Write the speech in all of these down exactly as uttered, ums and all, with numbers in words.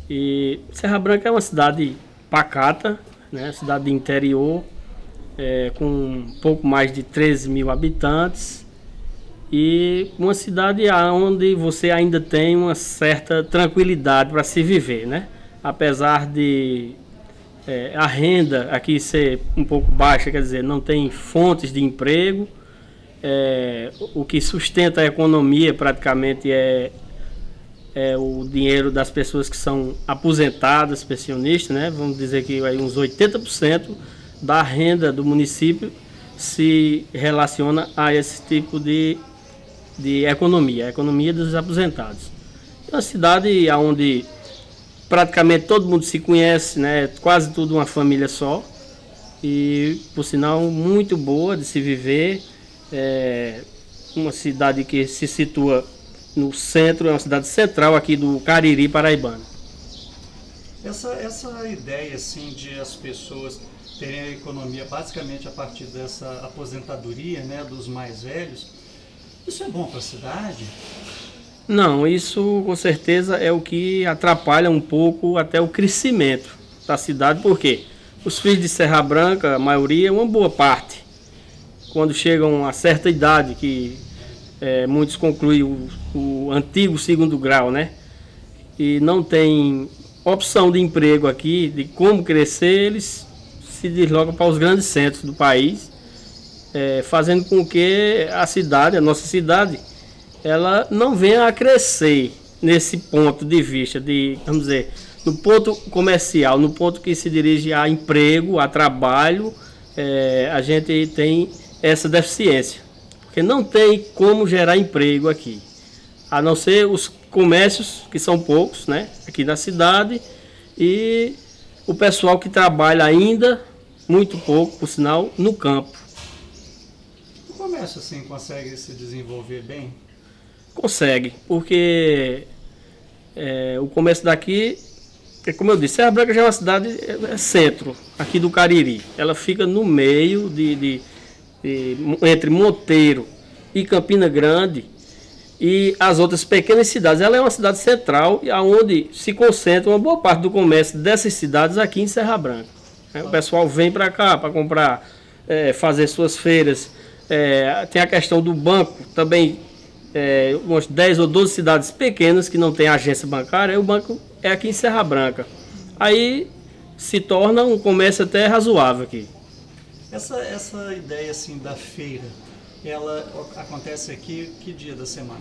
E Serra Branca é uma cidade pacata, né? Cidade de interior, é, com um pouco mais de treze mil habitantes. E uma cidade onde você ainda tem uma certa tranquilidade para se viver, né? Apesar de é, a renda aqui ser um pouco baixa, quer dizer, não tem fontes de emprego, é, o que sustenta a economia praticamente é, é o dinheiro das pessoas que são aposentadas, pensionistas, né? Vamos dizer que aí uns oitenta por cento da renda do município se relaciona a esse tipo de de economia, a economia dos aposentados. É uma cidade onde praticamente todo mundo se conhece, né? Quase tudo uma família só. E, por sinal, muito boa de se viver. É uma cidade que se situa no centro, é uma cidade central aqui do Cariri paraibano. Essa, essa ideia assim, de as pessoas terem a economia basicamente a partir dessa aposentadoria, né, dos mais velhos, isso é bom para a cidade? Não, isso com certeza é o que atrapalha um pouco até o crescimento da cidade, porque os filhos de Serra Branca, a maioria, uma boa parte, quando chegam a certa idade, que é, muitos concluem o, o antigo segundo grau, né? E não tem opção de emprego aqui, de como crescer, eles se deslocam para os grandes centros do país, É, fazendo com que a cidade, a nossa cidade, ela não venha a crescer nesse ponto de vista, de, vamos dizer, no ponto comercial, no ponto que se dirige a emprego, a trabalho, é, a gente tem essa deficiência, porque não tem como gerar emprego aqui, a não ser os comércios, que são poucos, né, aqui na cidade, e o pessoal que trabalha ainda, muito pouco, por sinal, no campo. O comércio assim consegue se desenvolver bem? Consegue, porque é, o comércio daqui, é, como eu disse, Serra Branca já é uma cidade, é, é centro aqui do Cariri. Ela fica no meio de, de, de entre Monteiro e Campina Grande e as outras pequenas cidades. Ela é uma cidade central e aonde se concentra uma boa parte do comércio dessas cidades aqui em Serra Branca. É, o pessoal vem para cá para comprar, é, fazer suas feiras. É, tem a questão do banco, também é, umas dez ou doze cidades pequenas que não tem agência bancária, e o banco é aqui em Serra Branca. Aí se torna um comércio até razoável aqui. Essa, essa ideia assim da feira, ela acontece aqui que dia da semana?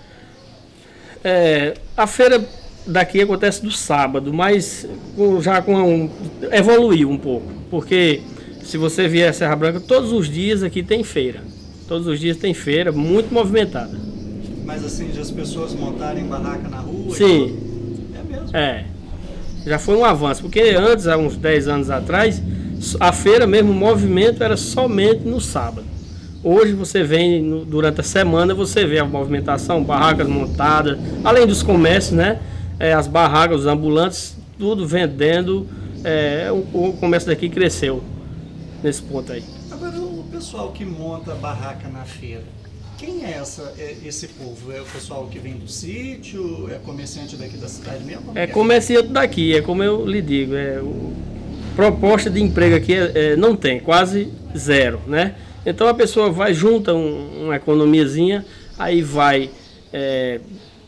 É, a feira daqui acontece no sábado, mas já com um, evoluiu um pouco, porque se você vier a Serra Branca, todos os dias aqui tem feira. Todos os dias tem feira, muito movimentada. Mas assim, de as pessoas montarem barraca na rua? Sim. É mesmo? É. Já foi um avanço, porque antes, há uns dez anos atrás, a feira mesmo, o movimento era somente no sábado. Hoje você vem, no, durante a semana, você vê a movimentação, barracas montadas, além dos comércios, né? É, as barracas, os ambulantes, tudo vendendo. É, o, o comércio daqui cresceu nesse ponto aí. Agora, o pessoal que monta barraca na feira, quem é essa, é esse povo? É o pessoal que vem do sítio? É comerciante daqui da cidade mesmo? É comerciante daqui, é como eu lhe digo, é, o, proposta de emprego aqui é, é, não tem, quase zero, né? Então a pessoa vai, junta um, uma economiazinha, aí vai, é,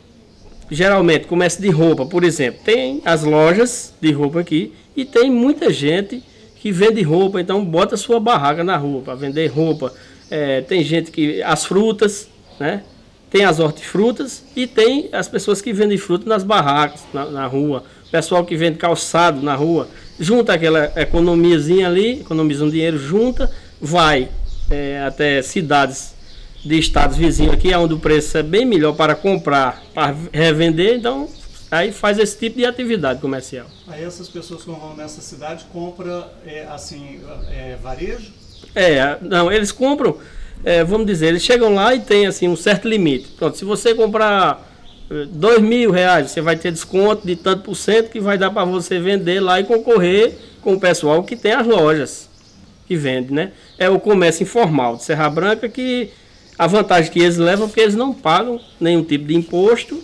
geralmente comércio de roupa, por exemplo, tem as lojas de roupa aqui e tem muita gente que vende roupa, então bota sua barraca na rua para vender roupa. É, tem gente que, as frutas, né? Tem as hortifrutas e tem as pessoas que vendem fruta nas barracas, na, na rua. Pessoal que vende calçado na rua, junta aquela economiazinha ali, economiza um dinheiro, junta, vai é, até cidades de estados vizinhos aqui, onde o preço é bem melhor para comprar, para revender, então aí faz esse tipo de atividade comercial. Aí essas pessoas que vão nessa cidade compram, é, assim, é, varejo? É, não, eles compram, é, vamos dizer, eles chegam lá e tem assim um certo limite. Pronto, se você comprar dois mil reais, você vai ter desconto de tanto por cento que vai dar para você vender lá e concorrer com o pessoal que tem as lojas que vende, né? É o comércio informal de Serra Branca, que a vantagem que eles levam é porque eles não pagam nenhum tipo de imposto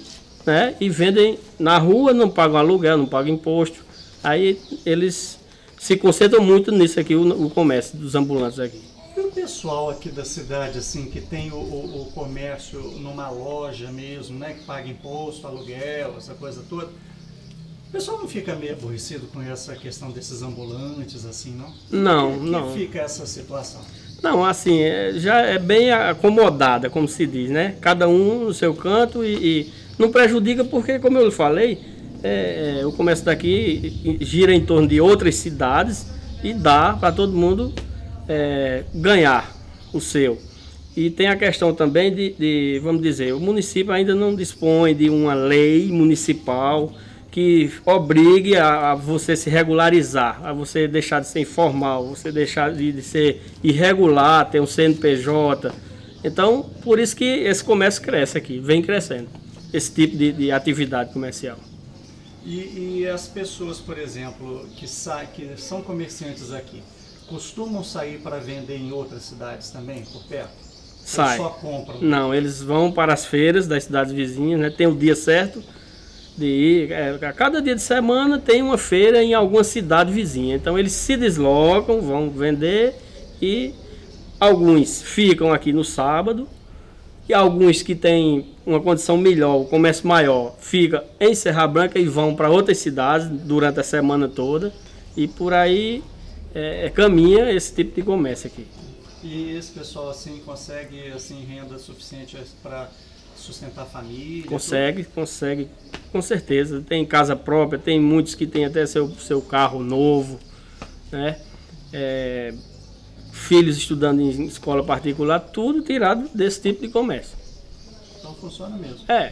né? E vendem na rua, não pagam aluguel, não pagam imposto. Aí eles se concentram muito nisso aqui, o, o comércio dos ambulantes aqui. E o pessoal aqui da cidade, assim, que tem o, o, o comércio numa loja mesmo, né? Que paga imposto, aluguel, essa coisa toda. O pessoal não fica meio aborrecido com essa questão desses ambulantes, assim, não? Não, que, não. Que fica essa situação? Não, assim, é, já é bem acomodada, como se diz, né? Cada um no seu canto e, e não prejudica porque, como eu falei, é, é, o comércio daqui gira em torno de outras cidades e dá para todo mundo é, ganhar o seu. E tem a questão também de, de, vamos dizer, o município ainda não dispõe de uma lei municipal que obrigue a, a você se regularizar, a você deixar de ser informal, você deixar de, de ser irregular, ter um C N P J. Então, por isso que esse comércio cresce aqui, vem crescendo, esse tipo de, de atividade comercial. E, e as pessoas, por exemplo, que, sa que são comerciantes aqui, costumam sair para vender em outras cidades também, por perto? Sai. Ou só compram? Não, eles vão para as feiras das cidades vizinhas, né? Tem o dia certo de ir. É, a cada dia de semana tem uma feira em alguma cidade vizinha. Então eles se deslocam, vão vender e alguns ficam aqui no sábado e alguns que têm uma condição melhor, o comércio maior, fica em Serra Branca e vão para outras cidades durante a semana toda e por aí é, caminha esse tipo de comércio aqui. E esse pessoal assim consegue assim renda suficiente para sustentar a família? Consegue, tudo? consegue, com certeza. Tem casa própria, tem muitos que têm até seu, seu carro novo, né? É, filhos estudando em escola particular, tudo tirado desse tipo de comércio. Então funciona mesmo. É.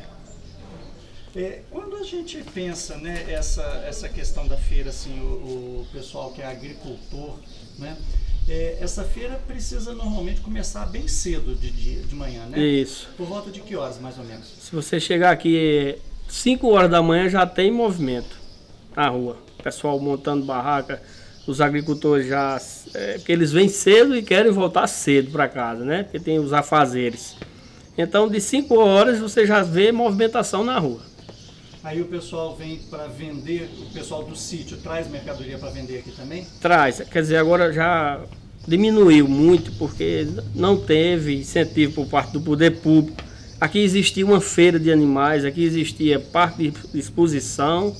É, quando a gente pensa, né, essa, essa questão da feira, assim, o, o pessoal que é agricultor, né, é, essa feira precisa normalmente começar bem cedo de dia, de manhã, né? Isso. Por volta de que horas, mais ou menos? Se você chegar aqui cinco horas da manhã já tem movimento na rua. O pessoal montando barraca, os agricultores já... É, que eles vêm cedo e querem voltar cedo para casa, né? Porque tem os afazeres. Então, de cinco horas você já vê movimentação na rua. Aí o pessoal vem para vender, o pessoal do sítio traz mercadoria para vender aqui também? Traz, quer dizer, agora já diminuiu muito porque não teve incentivo por parte do poder público. Aqui existia uma feira de animais, aqui existia parque de exposição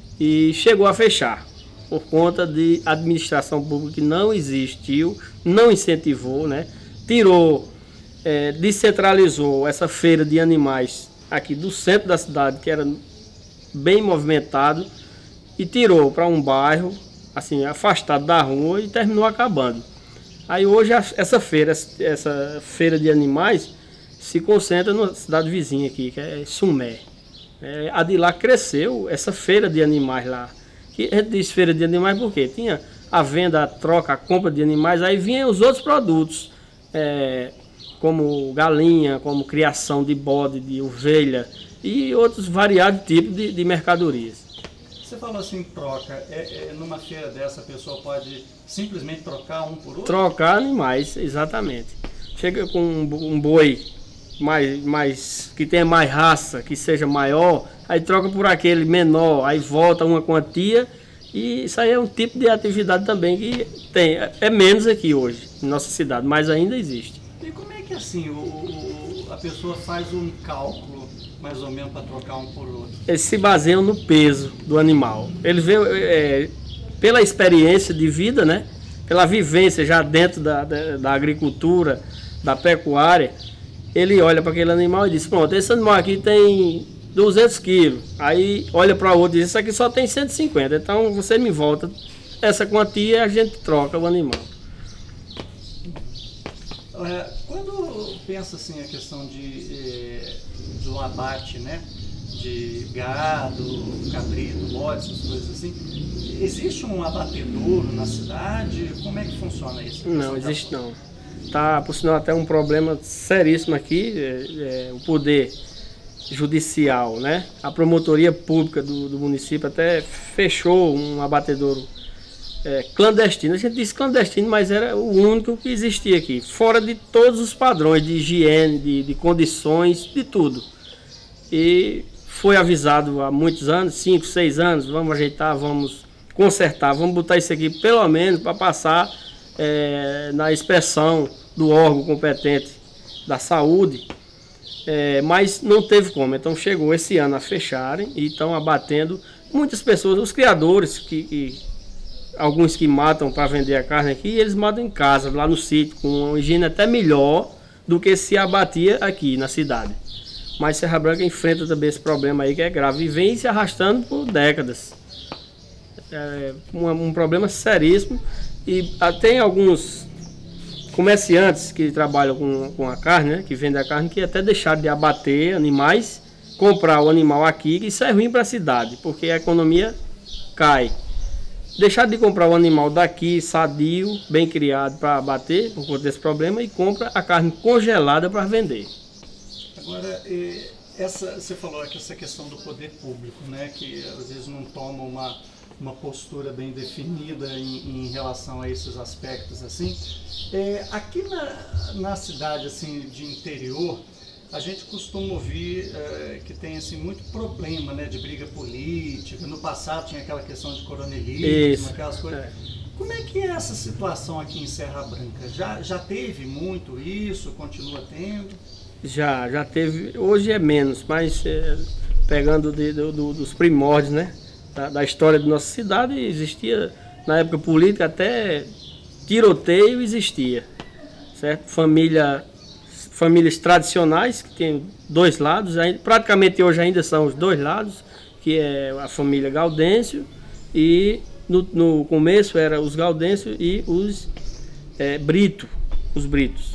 e chegou a fechar por conta de administração pública que não existiu, não incentivou, né? Tirou, é, descentralizou essa feira de animais aqui do centro da cidade, que era bem movimentado, e tirou para um bairro assim afastado da rua e terminou acabando. Aí hoje essa feira, essa feira de animais se concentra na cidade vizinha aqui, que é Sumé. É, a de lá cresceu, essa feira de animais lá. Que a gente diz feira de animais porque tinha a venda, a troca, a compra de animais, aí vinham os outros produtos, é, como galinha, como criação de bode, de ovelha, e outros variados tipos de, de mercadorias. Você falou assim, troca. É, é, numa feira dessa a pessoa pode simplesmente trocar um por outro? Trocar animais, exatamente. Chega com um, um boi mais, mais, que tenha mais raça, que seja maior, aí troca por aquele menor, aí volta uma quantia, e isso aí é um tipo de atividade também que tem. É menos aqui hoje, em nossa cidade, mas ainda existe. E como é que assim, o, o, a pessoa faz um cálculo mais ou menos para trocar um por outro? Eles se baseiam no peso do animal. Eles veem, é, pela experiência de vida, né? Pela vivência já dentro da, da, da agricultura, da pecuária, ele olha para aquele animal e diz, pronto, esse animal aqui tem duzentos quilos. Aí olha para o outro e diz, isso aqui só tem cento e cinquenta, então você me volta essa quantia e a gente troca o animal. É, quando pensa assim a questão de, é, do abate, né, de gado, cabrito, bode, essas coisas assim, existe um abatedouro na cidade? Como é que funciona isso? Não, existe não. Tá, por sinal, até um problema seríssimo aqui, é, é, o poder judicial, né? A promotoria pública do, do município até fechou um abatedouro É, clandestino. A gente diz clandestino, mas era o único que existia aqui, fora de todos os padrões de higiene, de, de condições, de tudo. E foi avisado há muitos anos, cinco, seis anos, vamos ajeitar, vamos consertar, vamos botar isso aqui pelo menos para passar é, na inspeção do órgão competente da saúde, é, mas não teve como. Então chegou esse ano a fecharem e estão abatendo muitas pessoas, os criadores, que, que alguns que matam para vender a carne aqui, eles matam em casa, lá no sítio, com uma higiene até melhor do que se abatia aqui na cidade. Mas Serra Branca enfrenta também esse problema aí que é grave e vem se arrastando por décadas. É um, um problema seríssimo e tem alguns comerciantes que trabalham com, com a carne, né, que vendem a carne, que até deixaram de abater animais, comprar o animal aqui, que isso é ruim para a cidade, porque a economia cai. Deixar de comprar o animal daqui, sadio, bem criado para abater, por conta desse problema, e compra a carne congelada para vender. Agora, essa, você falou aqui essa questão do poder público, né, que às vezes não toma uma, uma postura bem definida em, em relação a esses aspectos, assim. É, aqui na, na cidade, assim, de interior, a gente costuma ouvir é, que tem assim, muito problema, né, de briga política. No passado tinha aquela questão de coronelismo, Isso, aquelas coisas. É. Como é que é essa situação aqui em Serra Branca? Já, já teve muito isso? Continua tendo? Já, já teve. Hoje é menos, mas é, pegando de, do, do, dos primórdios, né, da, da história da nossa cidade, existia, na época política, até tiroteio existia, certo? Família... Famílias tradicionais, que tem dois lados, praticamente hoje ainda são os dois lados, que é a família Gaudêncio, e no, no começo era os Gaudêncio e os é, Brito, os Britos.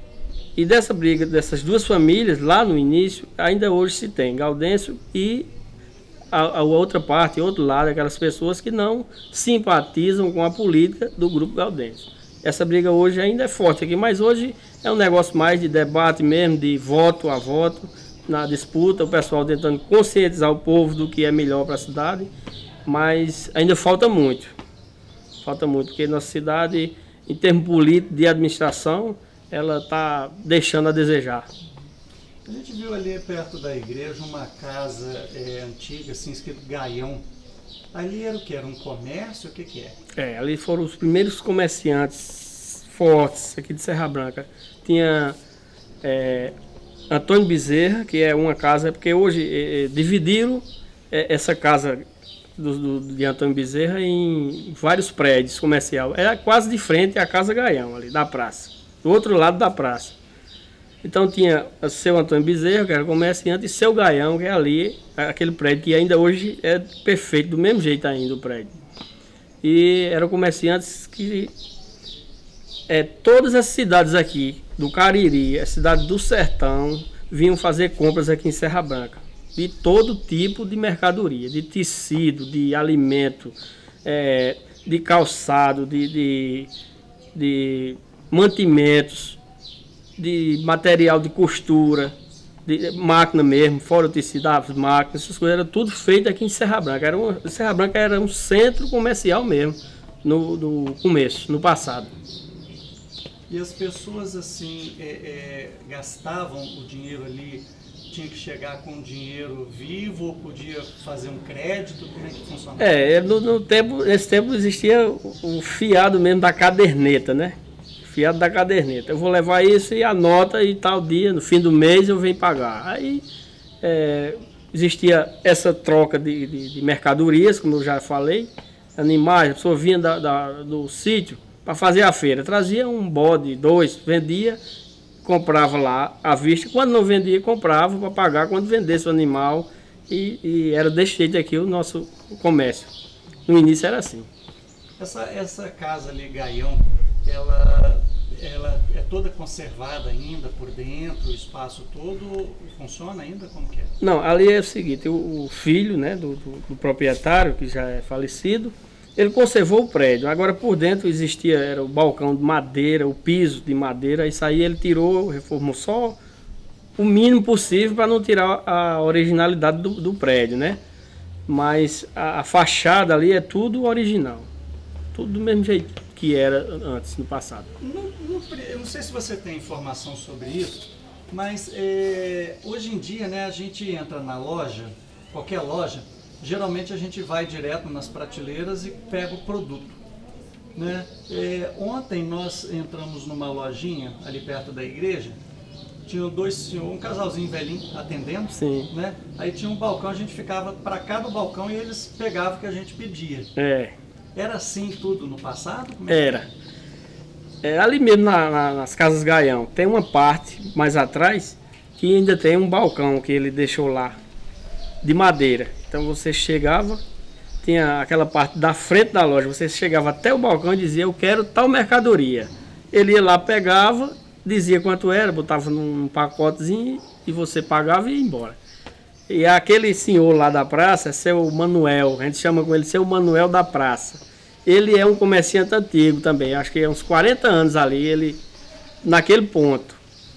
E dessa briga, dessas duas famílias, lá no início, ainda hoje se tem Gaudêncio e a, a outra parte, outro lado, aquelas pessoas que não simpatizam com a política do grupo Gaudêncio. Essa briga hoje ainda é forte aqui, mas hoje é um negócio mais de debate mesmo, de voto a voto, na disputa, o pessoal tentando conscientizar o povo do que é melhor para a cidade, mas ainda falta muito. Falta muito, porque nossa cidade, em termos políticos, de administração, ela está deixando a desejar. A gente viu ali perto da igreja uma casa é, antiga, assim, escrito Gaião. Ali era o que? Era um comércio? O que que é? É, ali foram os primeiros comerciantes fortes aqui de Serra Branca. Tinha é, Antônio Bezerra, que é uma casa, porque hoje é, dividiram é, essa casa do, do, de Antônio Bezerra em vários prédios comerciais. Era quase de frente à Casa Gaião, ali da praça, do outro lado da praça. Então tinha o seu Antônio Bezerra, que era comerciante, e seu Gaião, que é ali, aquele prédio que ainda hoje é perfeito, do mesmo jeito ainda o prédio. E eram comerciantes que é, todas as cidades aqui, do Cariri, a cidade do Sertão, vinham fazer compras aqui em Serra Branca. De todo tipo de mercadoria, de tecido, de alimento, é, de calçado, de, de, de mantimentos, de material de costura, de máquina mesmo, fora o tecido, as máquinas, essas coisas, era tudo feito aqui em Serra Branca. Era uma, Serra Branca era um centro comercial mesmo, no, no começo, no passado. E as pessoas, assim, é, é, gastavam o dinheiro ali, tinha que chegar com o dinheiro vivo ou podia fazer um crédito? Como é que funcionava? É, no, no tempo, nesse tempo existia o, o fiado mesmo da caderneta, né? Fiado da caderneta. Eu vou levar isso e anota e tal dia, no fim do mês eu venho pagar. Aí é, existia essa troca de, de, de mercadorias, como eu já falei, animais, a pessoa vinha da, da, do sítio para fazer a feira, trazia um bode, dois, vendia, comprava lá à vista, quando não vendia, comprava para pagar quando vendesse o animal e, e era desse jeito aqui o nosso comércio. No início era assim. Essa, essa casa ali, Gaião, ela, ela é toda conservada ainda por dentro, o espaço todo funciona ainda? Como que é? Não, ali é o seguinte, o, o filho, né, do, do, do proprietário, que já é falecido, ele conservou o prédio. Agora por dentro existia, era o balcão de madeira, o piso de madeira, isso aí ele tirou, reformou só o mínimo possível para não tirar a originalidade do, do prédio, né? Mas a, a fachada ali é tudo original, tudo do mesmo jeito que era antes, no passado. Não, não, eu não sei se você tem informação sobre isso, mas é, hoje em dia, né, a gente entra na loja qualquer loja, geralmente a gente vai direto nas prateleiras e pega o produto, né? É, ontem nós entramos numa lojinha ali perto da igreja, tinha dois senhores, um casalzinho velhinho atendendo, Sim. né? Aí tinha um balcão, a gente ficava para cá do balcão e eles pegavam o que a gente pedia. É. Era assim tudo no passado? Como é que Era. É, ali mesmo na, na, nas Casas Gaião, tem uma parte mais atrás que ainda tem um balcão que ele deixou lá, de madeira. Então você chegava, tinha aquela parte da frente da loja, você chegava até o balcão e dizia, eu quero tal mercadoria. Ele ia lá, pegava, dizia quanto era, botava num pacotezinho e você pagava e ia embora. E aquele senhor lá da praça, é seu Manuel, a gente chama com ele seu Manuel da praça. Ele é um comerciante antigo também, acho que é uns quarenta anos ali, ele naquele ponto.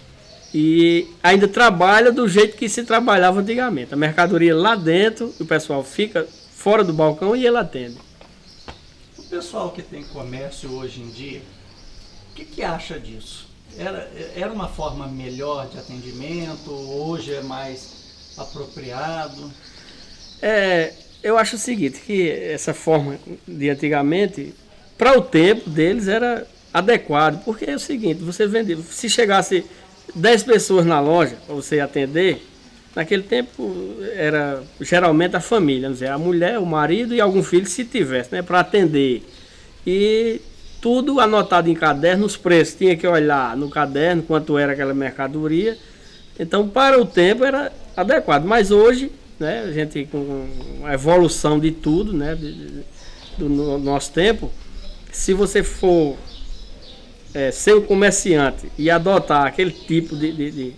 E ainda trabalha do jeito que se trabalhava antigamente. A mercadoria lá dentro, o pessoal fica fora do balcão e ele atende. O pessoal que tem comércio hoje em dia, o que, que acha disso? Era, era uma forma melhor de atendimento, hoje é mais apropriado? É, eu acho o seguinte, que essa forma de antigamente, para o tempo deles era adequado, porque é o seguinte, você vende, se chegasse dez pessoas na loja para você atender, naquele tempo era geralmente a família, não sei, a mulher, o marido e algum filho se tivesse, né, para atender. E tudo anotado em caderno, os preços, tinha que olhar no caderno quanto era aquela mercadoria. Então, para o tempo era adequado, mas hoje, né, a gente com a evolução de tudo, né, de, de, do no nosso tempo, se você for é, ser um comerciante e adotar aquele tipo de, de, de,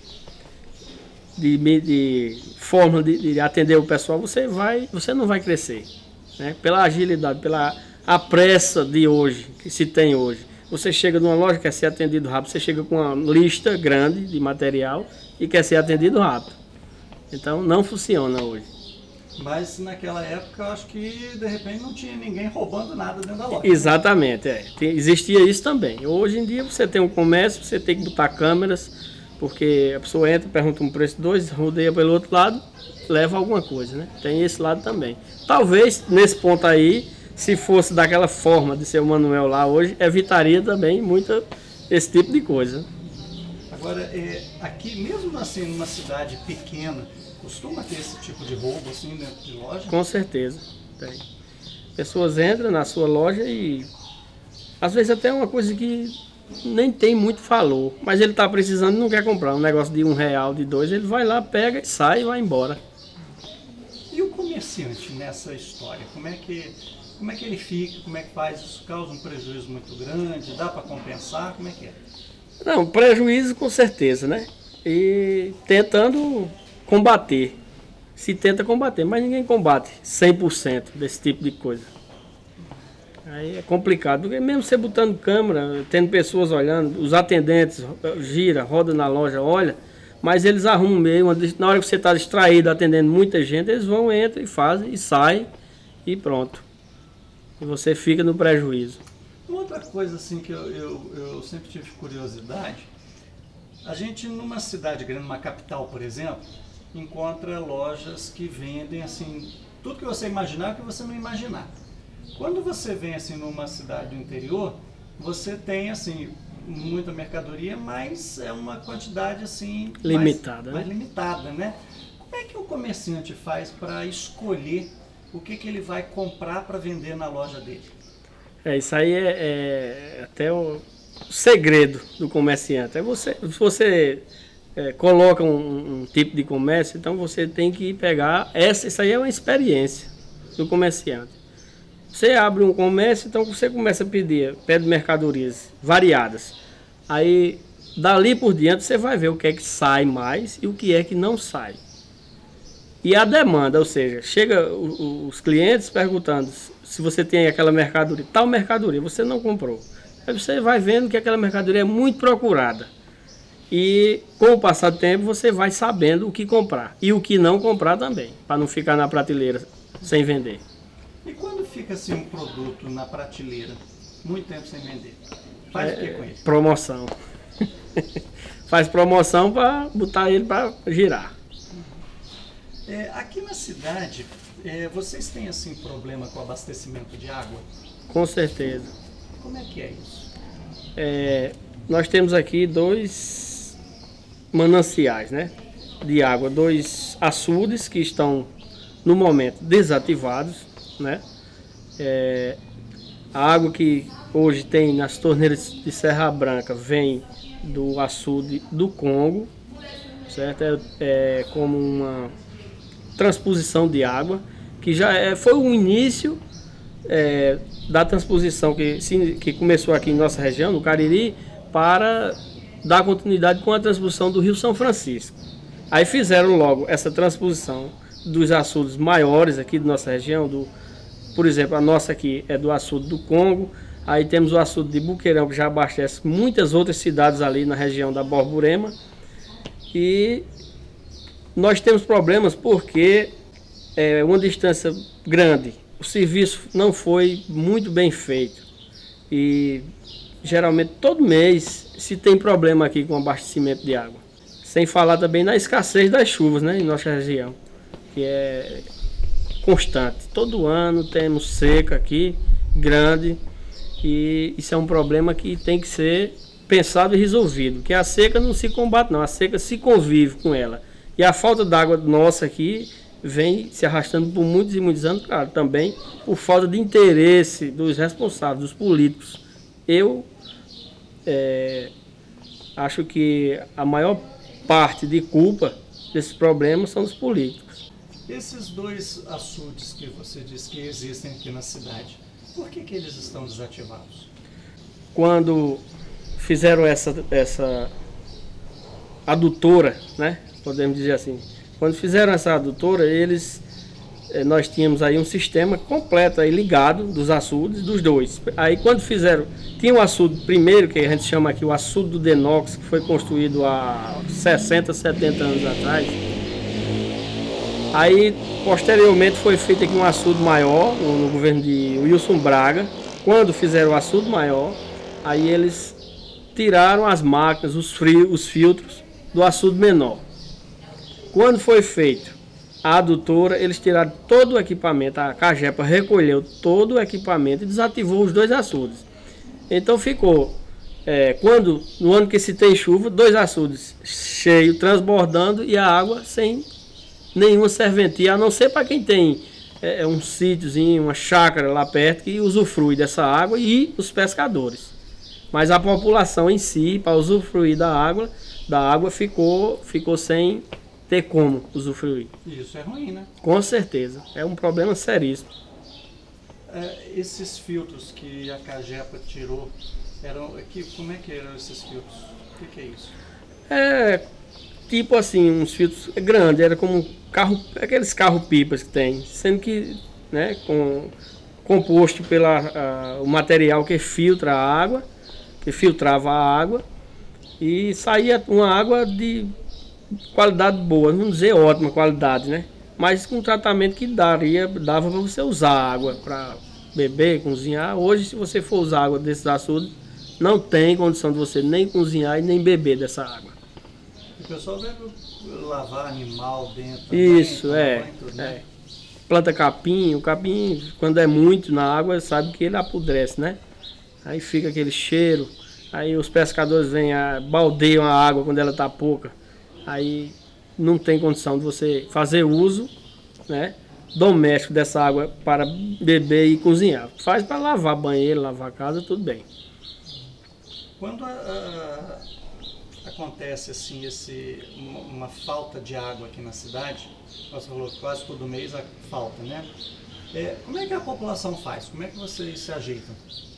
de, de, de forma de, de atender o pessoal, você, vai, você não vai crescer, né, pela agilidade, pela a pressa de hoje, que se tem hoje. Você chega numa loja, quer ser atendido rápido, você chega com uma lista grande de material e quer ser atendido rápido. Então não funciona hoje. Mas naquela época eu acho que de repente não tinha ninguém roubando nada dentro da loja. Exatamente, é. Tem, existia isso também. Hoje em dia você tem um comércio, você tem que botar câmeras, porque a pessoa entra, pergunta um preço, dois, rodeia pelo outro lado, leva alguma coisa, né? Tem esse lado também. Talvez nesse ponto aí, se fosse daquela forma de ser o Manuel lá hoje, evitaria também muito esse tipo de coisa. Agora, é, aqui, mesmo assim, numa cidade pequena, costuma ter esse tipo de roubo assim dentro de loja? Com certeza, tem. Pessoas entram na sua loja e às vezes até uma coisa que nem tem muito valor, mas ele está precisando e não quer comprar. Um negócio de um real, de dois, ele vai lá, pega, sai e vai embora. E o comerciante nessa história? Como é que, como é que ele fica? Como é que faz? Isso causa um prejuízo muito grande? Dá para compensar? Como é que é? Não, prejuízo com certeza, né? E tentando combater. Se tenta combater, mas ninguém combate cem por cento desse tipo de coisa. Aí é complicado, porque mesmo você botando câmera, tendo pessoas olhando, os atendentes gira, roda na loja, olha, mas eles arrumam meio, na hora que você está distraído, atendendo muita gente, eles vão, entram e fazem, e saem, e pronto. E você fica no prejuízo. Uma outra coisa assim que eu, eu, eu sempre tive curiosidade, a gente numa cidade grande, numa capital, por exemplo, encontra lojas que vendem assim, tudo que você imaginar que você não imaginar. Quando você vem assim numa cidade do interior, você tem assim muita mercadoria, mas é uma quantidade assim limitada, mais, né? mais limitada, né? Como é que o comerciante faz para escolher o que, que ele vai comprar para vender na loja dele? É, isso aí é, é até o segredo do comerciante. É você, se você é, coloca um, um tipo de comércio, então você tem que pegar, essa, isso aí é uma experiência do comerciante. Você abre um comércio, então você começa a pedir, pede mercadorias variadas. Aí, dali por diante, você vai ver o que é que sai mais e o que é que não sai. E a demanda, ou seja, chega os clientes perguntando se você tem aquela mercadoria, tal mercadoria, você não comprou. Aí você vai vendo que aquela mercadoria é muito procurada. E com o passar do tempo você vai sabendo o que comprar e o que não comprar também, para não ficar na prateleira sem vender. E quando fica assim um produto na prateleira, muito tempo sem vender, faz é, o que com ele? Promoção. Faz promoção para botar ele para girar. É, aqui na cidade, é, vocês têm assim problema com abastecimento de água? Com certeza. Como é que é isso? É, nós temos aqui dois mananciais, né, de água, dois açudes que estão no momento desativados, né? É, a água que hoje tem nas torneiras de Serra Branca vem do açude do Congo, certo? É, é como uma transposição de água, que já é, foi o início é, da transposição que, que começou aqui em nossa região, no Cariri, para dar continuidade com a transposição do Rio São Francisco. Aí fizeram logo essa transposição dos açudes maiores aqui da nossa região, do, por exemplo, a nossa aqui é do açude do Congo, aí temos o açude de Buqueirão, que já abastece muitas outras cidades ali na região da Borborema, e nós temos problemas porque é uma distância grande, o serviço não foi muito bem feito e geralmente todo mês se tem problema aqui com abastecimento de água. Sem falar também na escassez das chuvas, né, em nossa região, que é constante. Todo ano temos seca aqui, grande, e isso é um problema que tem que ser pensado e resolvido, que a seca não se combate não, a seca se convive com ela. E a falta d'água nossa aqui vem se arrastando por muitos e muitos anos, claro, também por falta de interesse dos responsáveis, dos políticos. Eu é, acho que a maior parte de culpa desses problemas são dos políticos. Esses dois açudes que você disse que existem aqui na cidade, por que que eles estão desativados? Quando fizeram essa, essa adutora, né? Podemos dizer assim, quando fizeram essa adutora, eles, nós tínhamos aí um sistema completo aí ligado dos açudes, dos dois. Aí quando fizeram, tinha o açude primeiro, que a gente chama aqui o açude do Denox, que foi construído há sessenta, setenta anos atrás. Aí posteriormente foi feito aqui um açude maior, no governo de Wilson Braga. Quando fizeram o açude maior, aí eles tiraram as máquinas, os, frios, os filtros do açude menor. Quando foi feito a adutora, eles tiraram todo o equipamento, a Cagepa recolheu todo o equipamento e desativou os dois açudes. Então ficou, é, quando no ano que se tem chuva, dois açudes cheios, transbordando e a água sem nenhuma serventia, a não ser para quem tem é, um sítiozinho, uma chácara lá perto que usufrui dessa água e os pescadores. Mas a população em si, para usufruir da água, da água ficou, ficou sem ter como usufruir. Isso é ruim, né? Com certeza, é um problema seríssimo. É, esses filtros que a Cagepa tirou, eram, que, como é que eram esses filtros? O que, que é isso? É tipo assim, uns filtros grandes, era como um carro, aqueles carro-pipas que tem, sendo que, né, com, composto pelo material que filtra a água, que filtrava a água, e saía uma água de qualidade boa, não dizer ótima qualidade, né? Mas com tratamento que daria, dava para você usar água para beber, cozinhar. Hoje, se você for usar água desses açudes, não tem condição de você nem cozinhar e nem beber dessa água. O pessoal deve lavar animal dentro. Isso, também, é, banho, tudo, né? é. Planta capim, o capim, quando é muito na água, sabe que ele apodrece, né? Aí fica aquele cheiro, aí os pescadores vêm, a, baldeiam a água quando ela está pouca. Aí não tem condição de você fazer uso, né, doméstico dessa água para beber e cozinhar. Faz para lavar banheiro, lavar casa, tudo bem. Quando a, a, acontece assim, esse, uma, uma falta de água aqui na cidade, você falou que quase todo mês a falta, né? É, como é que a população faz? Como é que vocês se ajeitam?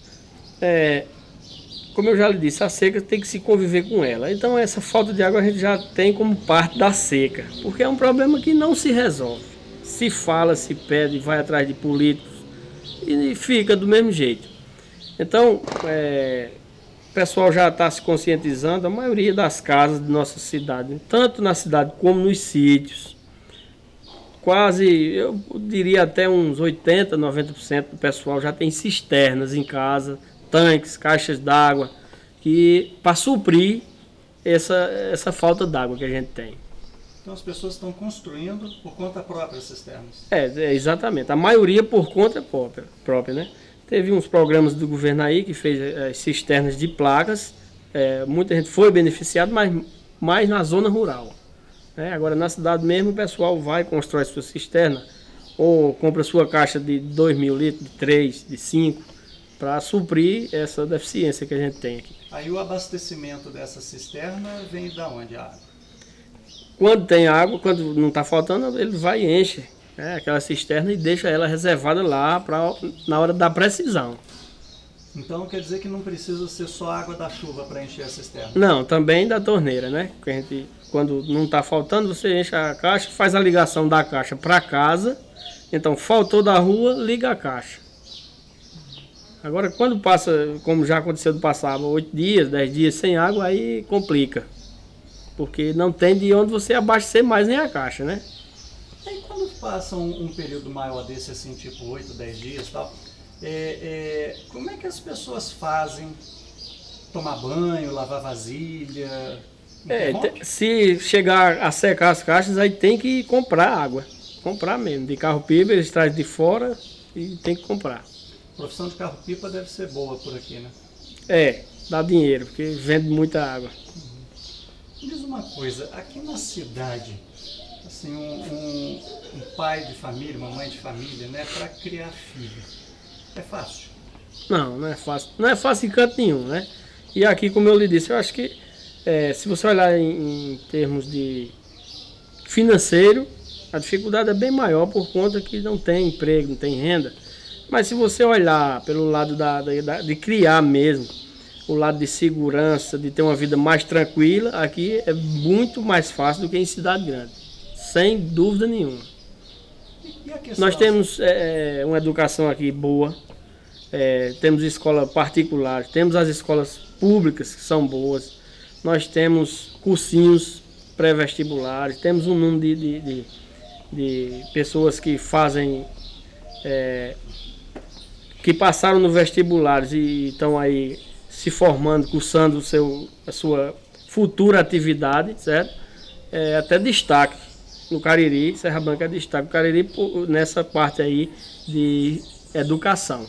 É, como eu já lhe disse, a seca tem que se conviver com ela. Então essa falta de água a gente já tem como parte da seca, porque é um problema que não se resolve. Se fala, se pede, vai atrás de políticos e fica do mesmo jeito. Então, é, o pessoal já está se conscientizando, a maioria das casas de nossa cidade, tanto na cidade como nos sítios, quase, eu diria até uns oitenta, noventa por cento do pessoal já tem cisternas em casa, tanques, caixas d'água, que para suprir essa, essa falta d'água que a gente tem. Então as pessoas estão construindo por conta própria cisternas. É, é, exatamente. A maioria por conta própria, própria, né? Teve uns programas do governo aí que fez as cisternas de placas. É, muita gente foi beneficiada, mas mais na zona rural. Né? Agora na cidade mesmo o pessoal vai, constrói sua cisterna ou compra sua caixa de dois mil litros, de três, de cinco, para suprir essa deficiência que a gente tem aqui. Aí o abastecimento dessa cisterna vem da onde a água? Quando tem água, quando não está faltando, ele vai e enche, né, aquela cisterna e deixa ela reservada lá pra, na hora da precisão. Então quer dizer que não precisa ser só água da chuva para encher a cisterna? Não, também da torneira, né? Que a gente, quando não está faltando, você enche a caixa, faz a ligação da caixa para casa. Então, faltou da rua, liga a caixa. Agora, quando passa, como já aconteceu do passado, oito dias, dez dias sem água, aí complica. Porque não tem de onde você abastecer mais nem a caixa, né? E aí, quando passa um, um período maior desse, assim, tipo oito, dez dias e tal, é, é, como é que as pessoas fazem? Tomar banho, lavar vasilha? É, se chegar a secar as caixas, aí tem que comprar água. Comprar mesmo. De carro-pipa, eles trazem de fora e tem que comprar. A profissão de carro-pipa deve ser boa por aqui, né? É, dá dinheiro, porque vende muita água. Diz uma coisa, aqui na cidade, assim, um, um, um pai de família, uma mãe de família, né, para criar filho, é fácil? Não, não é fácil. Não é fácil em canto nenhum, né? E aqui, como eu lhe disse, eu acho que é, se você olhar em, em termos de financeiro, a dificuldade é bem maior por conta que não tem emprego, não tem renda. Mas se você olhar pelo lado da, da, de criar mesmo, o lado de segurança, de ter uma vida mais tranquila, aqui é muito mais fácil do que em cidade grande, sem dúvida nenhuma. E a questão... Nós temos é, uma educação aqui boa, é, temos escola particular, temos as escolas públicas que são boas, nós temos cursinhos pré-vestibulares, temos um número de, de, de, de pessoas que fazem, é, que passaram no vestibulares e estão aí se formando, cursando o seu, a sua futura atividade, certo? É, até destaque no Cariri, Serra Branca é destaque no Cariri nessa parte aí de educação.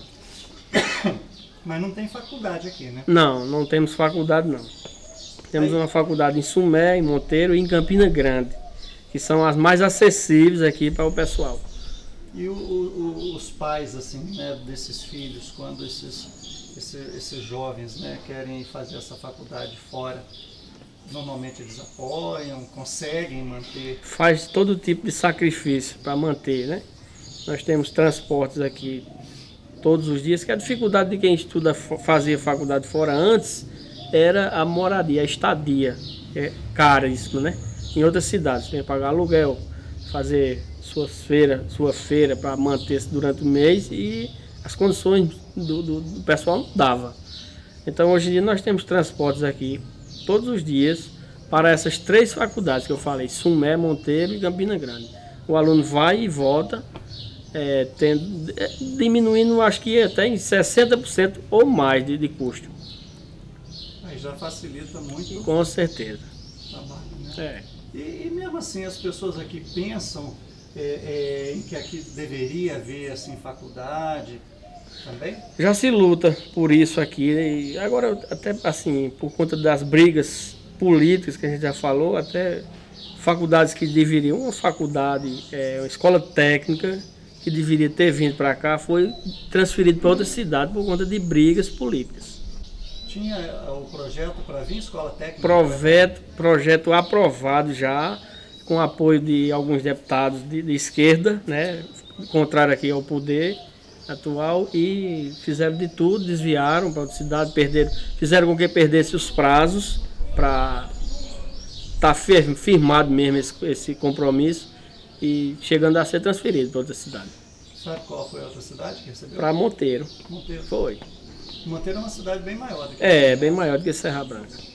Mas não tem faculdade aqui, né? Não, não temos faculdade não. Temos aí uma faculdade em Sumé, em Monteiro e em Campina Grande, que são as mais acessíveis aqui para o pessoal. E o, o, os pais, assim, né, desses filhos, quando esses... Esses, esses jovens, né, querem fazer essa faculdade fora, normalmente eles apoiam, conseguem manter? Faz todo tipo de sacrifício para manter, né? Nós temos transportes aqui todos os dias, que a dificuldade de quem estuda, fazia faculdade fora antes, era a moradia, a estadia, é caríssimo, né? Em outras cidades, tem que pagar aluguel, fazer suas feiras, sua feira para manter-se durante o mês e as condições do, do, do pessoal não dava. Então hoje em dia nós temos transportes aqui todos os dias para essas três faculdades que eu falei, Sumé, Monteiro e Campina Grande. O aluno vai e volta, é, tendo, é, diminuindo acho que até em sessenta por cento ou mais de, de custo. Aí já facilita muito. Com certeza. O trabalho, né? É. E, e mesmo assim as pessoas aqui pensam é, é, em que aqui deveria haver assim, faculdade também? Já se luta por isso aqui, e agora até assim, por conta das brigas políticas que a gente já falou, até faculdades que deveriam, uma faculdade, é, uma escola técnica que deveria ter vindo para cá, foi transferido para outra cidade por conta de brigas políticas. Tinha o projeto para vir escola técnica? Projeto, projeto aprovado já, com apoio de alguns deputados de, de esquerda, né, contrário aqui ao poder atual, e fizeram de tudo, desviaram para outra cidade, perderam, fizeram com que perdesse os prazos para estar tá firmado mesmo esse, esse compromisso e chegando a ser transferido para outra cidade. Sabe qual foi a outra cidade que recebeu? Para Monteiro. Monteiro. Foi. Monteiro é uma cidade bem maior do que É, bem maior do que Serra Branca.